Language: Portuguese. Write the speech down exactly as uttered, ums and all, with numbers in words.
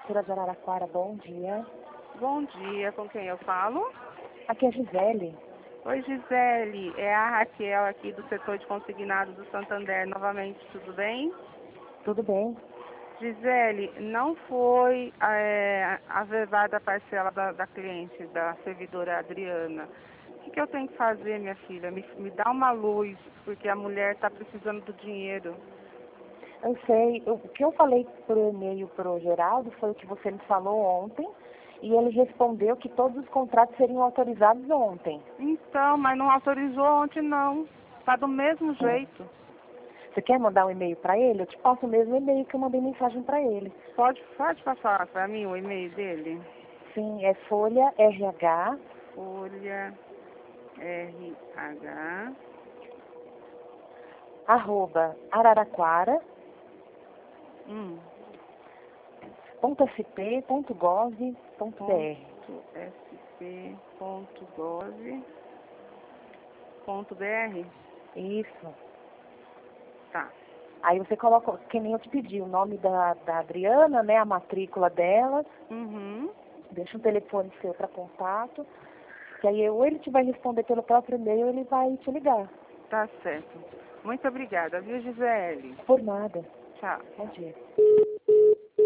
Prefeitura de Araraquara, bom dia. Bom dia, com quem eu falo? Aqui é a Gisele. Oi, Gisele, é a Raquel aqui do setor de consignados do Santander, novamente, tudo bem? Tudo bem? Gisele, não foi é, averbada a parcela da, da cliente, da servidora Adriana. O que, que eu tenho que fazer, minha filha? Me, me dá uma luz, porque a mulher está precisando do dinheiro. Eu sei, eu- o que eu falei por e-mail pro Geraldo foi o que você me falou ontem, e ele respondeu que todos os contratos seriam autorizados ontem. Então, mas não autorizou ontem, não. Está do mesmo jeito. Você quer mandar um e-mail para ele? Eu te passo o mesmo e-mail que eu mandei mensagem para ele. Pode, pode passar para mim o e-mail dele? Sim, é folha R H, Folha R H arroba araraquara hum, ponto s p ponto gov ponto b r. ponto sp ponto gov ponto br. Isso. Tá. Aí você coloca, que nem eu te pedi, o nome da, da Adriana, né, a matrícula dela, Uhum. deixa um telefone seu para contato, que aí ou ele te vai responder pelo próprio e-mail ou ele vai te ligar. Tá certo. Muito obrigada, viu, Gisele? Por nada. Tchau. Bom dia.